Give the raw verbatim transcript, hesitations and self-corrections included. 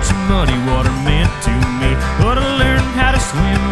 much muddy water meant to me. But I learned how to swim